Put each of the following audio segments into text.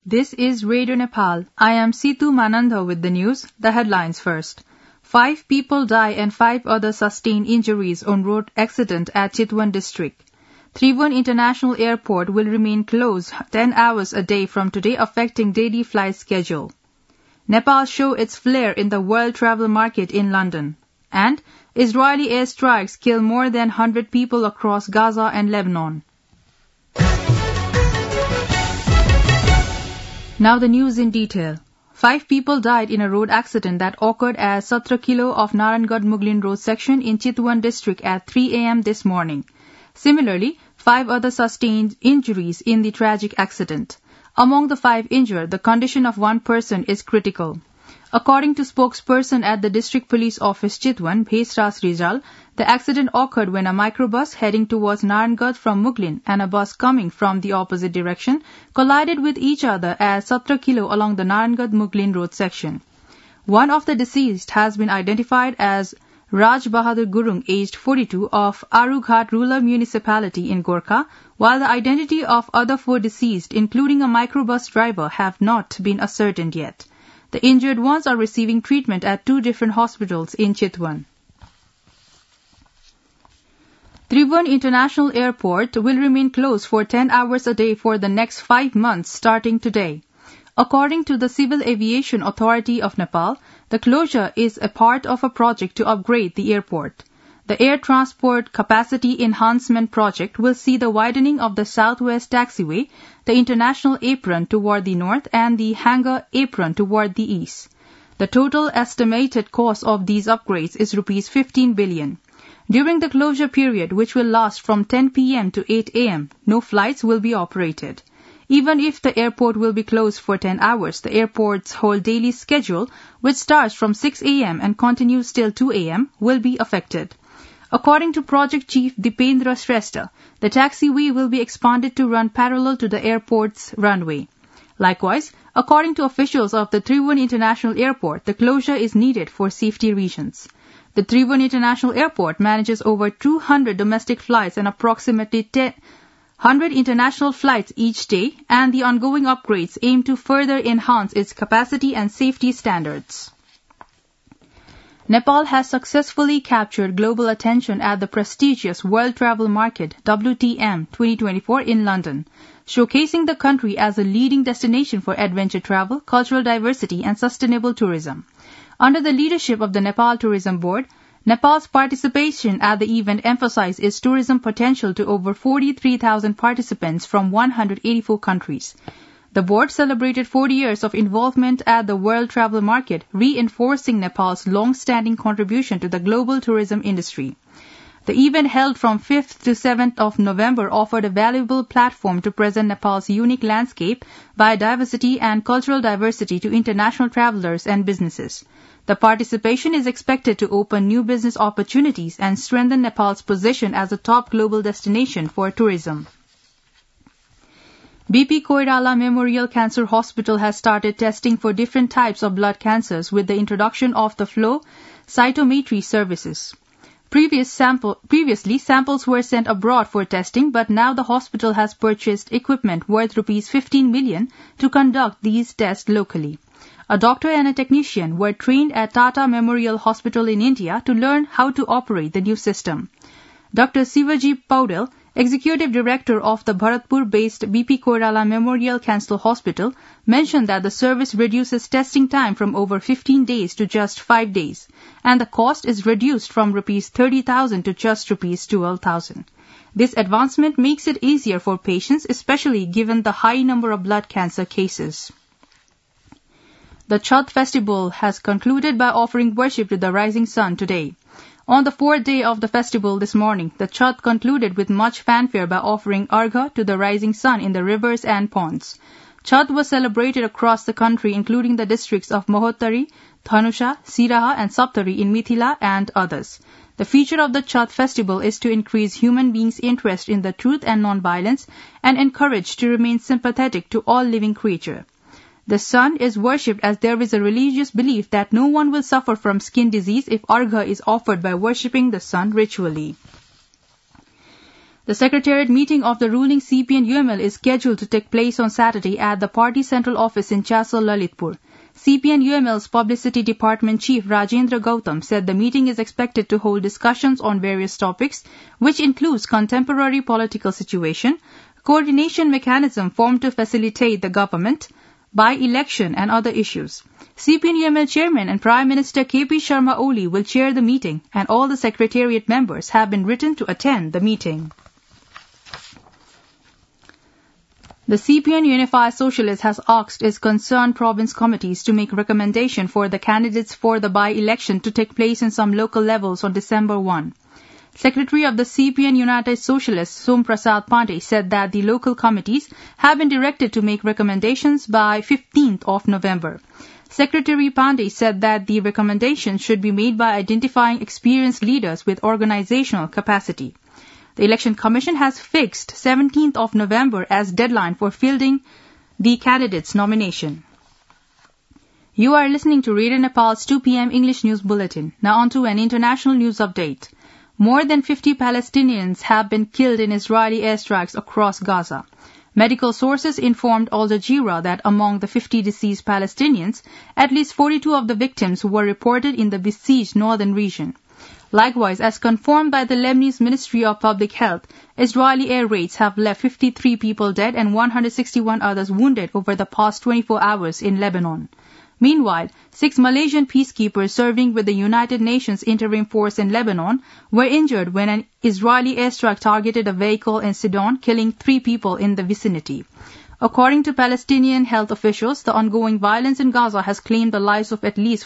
This is Radio Nepal. I am Situ Manandha with the news. The headlines first. 5 people die and 5 others sustain injuries on road accident at Chitwan district. Tribhuvan International Airport will remain closed 10 hours a day from today, affecting daily flight schedule. Nepal show its flair in the world travel market in London. And Israeli airstrikes kill more than 100 people across Gaza and Lebanon. Now the news in detail. 5 people died in a road accident that occurred at 17 Kilo of Narangad-Muglin Road section in Chitwan district at 3 a.m. this morning. Similarly, 5 others sustained injuries in the tragic accident. Among the 5 injured, the condition of one person is critical. According to spokesperson at the District Police Office Chitwan, Bhesras Rizal, the accident occurred when a microbus heading towards Narangad from Muglin and a bus coming from the opposite direction collided with each other at 17 Kilo along the Narangad-Muglin Road section. One of the deceased has been identified as Raj Bahadur Gurung, aged 42, of Arughat Rural Municipality in Gorkha, while the identity of other 4 deceased, including a microbus driver, have not been ascertained yet. The injured ones are receiving treatment at 2 different hospitals in Chitwan. Tribhuvan International Airport will remain closed for 10 hours a day for the next 5 months starting today. According to the Civil Aviation Authority of Nepal, the closure is a part of a project to upgrade the airport. The Air Transport Capacity Enhancement Project will see the widening of the Southwest Taxiway, the International Apron toward the north, and the Hangar Apron toward the east. The total estimated cost of these upgrades is Rs 15 billion. During the closure period, which will last from 10 p.m. to 8 a.m., no flights will be operated. Even if the airport will be closed for 10 hours, the airport's whole daily schedule, which starts from 6 a.m. and continues till 2 a.m., will be affected. According to Project Chief Dipendra Shrestha, the taxiway will be expanded to run parallel to the airport's runway. Likewise, according to officials of the Tribhuvan International Airport, the closure is needed for safety reasons. The Tribhuvan International Airport manages over 200 domestic flights and approximately 100 international flights each day, and the ongoing upgrades aim to further enhance its capacity and safety standards. Nepal has successfully captured global attention at the prestigious World Travel Market WTM 2024 in London, showcasing the country as a leading destination for adventure travel, cultural diversity, and sustainable tourism. Under the leadership of the Nepal Tourism Board, Nepal's participation at the event emphasized its tourism potential to over 43,000 participants from 184 countries. The board celebrated 40 years of involvement at the World Travel Market, reinforcing Nepal's long-standing contribution to the global tourism industry. The event held from 5th to 7th of November offered a valuable platform to present Nepal's unique landscape, biodiversity, and cultural diversity to international travelers and businesses. The participation is expected to open new business opportunities and strengthen Nepal's position as a top global destination for tourism. BP Koirala Memorial Cancer Hospital has started testing for different types of blood cancers with the introduction of the flow cytometry services. Previously, samples were sent abroad for testing, but now the hospital has purchased equipment worth Rs 15 million to conduct these tests locally. A doctor and a technician were trained at Tata Memorial Hospital in India to learn how to operate the new system. Dr. Sivaji Paudel, Executive Director of the Bharatpur-based BP Koirala Memorial Cancer Hospital, mentioned that the service reduces testing time from over 15 days to just 5 days, and the cost is reduced from Rs 30,000 to just Rs 12,000. This advancement makes it easier for patients, especially given the high number of blood cancer cases. The Chhath festival has concluded by offering worship to the rising sun today. On the 4th day of the festival this morning, the Chhath concluded with much fanfare by offering argha to the rising sun in the rivers and ponds. Chhath was celebrated across the country, including the districts of Mohottari, Dhanusha, Siraha and Saptari in Mithila and others. The feature of the Chhath festival is to increase human beings' interest in the truth and non-violence and encourage to remain sympathetic to all living creatures. The sun is worshipped as there is a religious belief that no one will suffer from skin disease if argha is offered by worshipping the sun ritually. The Secretariat meeting of the ruling CPN-UML is scheduled to take place on Saturday at the party central office in Chasal, Lalitpur. CPN-UML's Publicity Department Chief Rajendra Gautam said the meeting is expected to hold discussions on various topics, which includes contemporary political situation, coordination mechanism formed to facilitate the government, by-election and other issues. CPN-UML Chairman and Prime Minister KP Sharma Oli will chair the meeting, and all the Secretariat members have been written to attend the meeting. The CPN Unified Socialist has asked its concerned province committees to make recommendation for the candidates for the by-election to take place in some local levels on December 1. Secretary of the CPN United Socialists, Som Prasad Pandey, said that the local committees have been directed to make recommendations by 15th of November. Secretary Pandey said that the recommendations should be made by identifying experienced leaders with organizational capacity. The Election Commission has fixed 17th of November as deadline for fielding the candidates' nomination. You are listening to Radio Nepal's 2 p.m. English News Bulletin. Now on to an international news update. More than 50 Palestinians have been killed in Israeli airstrikes across Gaza. Medical sources informed Al Jazeera that among the 50 deceased Palestinians, at least 42 of the victims were reported in the besieged northern region. Likewise, as confirmed by the Lebanese Ministry of Public Health, Israeli air raids have left 53 people dead and 161 others wounded over the past 24 hours in Lebanon. Meanwhile, 6 Malaysian peacekeepers serving with the United Nations Interim Force in Lebanon were injured when an Israeli airstrike targeted a vehicle in Sidon, killing 3 people in the vicinity. According to Palestinian health officials, the ongoing violence in Gaza has claimed the lives of at least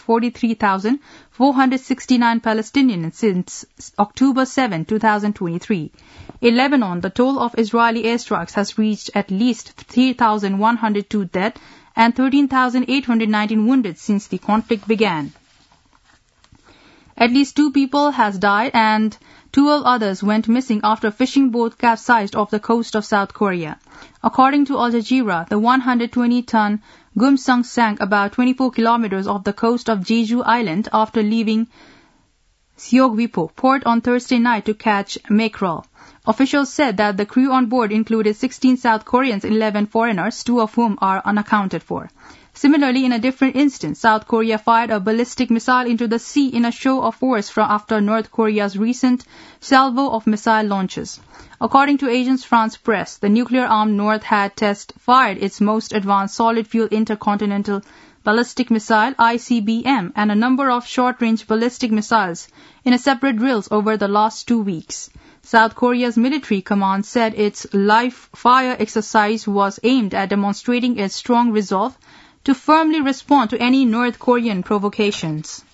43,469 Palestinians since October 7, 2023. In Lebanon, the toll of Israeli airstrikes has reached at least 3,102 dead and 13,819 wounded since the conflict began. At least 2 people has died and 12 others went missing after a fishing boat capsized off the coast of South Korea. According to Al Jazeera, the 120-ton Gumsung sank about 24 kilometers off the coast of Jeju Island after leaving Seogwipo port on Thursday night to catch mackerel. Officials said that the crew on board included 16 South Koreans and 11 foreigners, 2 of whom are unaccounted for. Similarly, in a different instance, South Korea fired a ballistic missile into the sea in a show of force after North Korea's recent salvo of missile launches. According to Agence France Presse, the nuclear-armed North had fired its most advanced solid-fuel intercontinental ballistic missile, ICBM, and a number of short-range ballistic missiles in a separate drills over the last 2 weeks. South Korea's military command said its live-fire exercise was aimed at demonstrating its strong resolve to firmly respond to any North Korean provocations.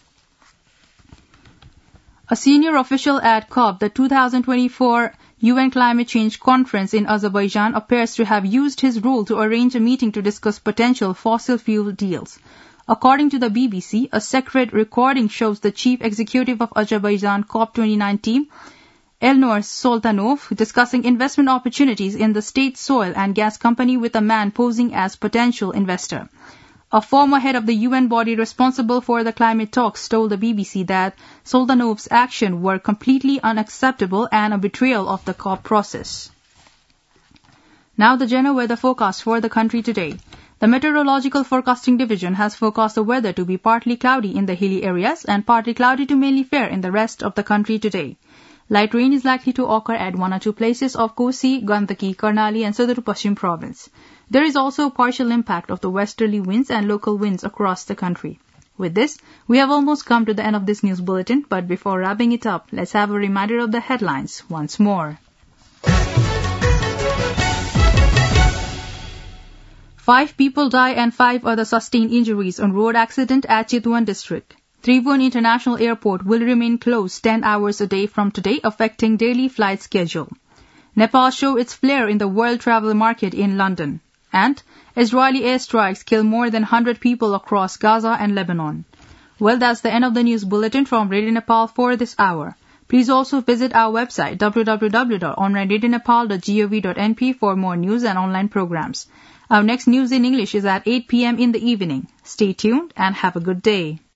A senior official at COP, the 2024 UN Climate Change Conference in Azerbaijan, appears to have used his role to arrange a meeting to discuss potential fossil fuel deals. According to the BBC, a secret recording shows the chief executive of Azerbaijan COP29 team, Elnur Sultanov, discussing investment opportunities in the state's oil and gas company with a man posing as potential investor. A former head of the UN body responsible for the climate talks told the BBC that Sultanov's actions were completely unacceptable and a betrayal of the COP process. Now the general weather forecast for the country today. The Meteorological Forecasting Division has forecast the weather to be partly cloudy in the hilly areas and partly cloudy to mainly fair in the rest of the country today. Light rain is likely to occur at 1 or 2 places of Kosi, Gandaki, Karnali and Sadar Paschim province. There is also a partial impact of the westerly winds and local winds across the country. With this, we have almost come to the end of this news bulletin, but before wrapping it up, let's have a reminder of the headlines once more. 5 people die and 5 others sustain injuries on road accident at Chitwan district. Tribhuvan International Airport will remain closed 10 hours a day from today, affecting daily flight schedule. Nepal show its flair in the world travel market in London. And Israeli airstrikes kill more than 100 people across Gaza and Lebanon. Well, that's the end of the news bulletin from Radio Nepal for this hour. Please also visit our website www.onlineradionepal.gov.np for more news and online programs. Our next news in English is at 8 p.m. in the evening. Stay tuned and have a good day.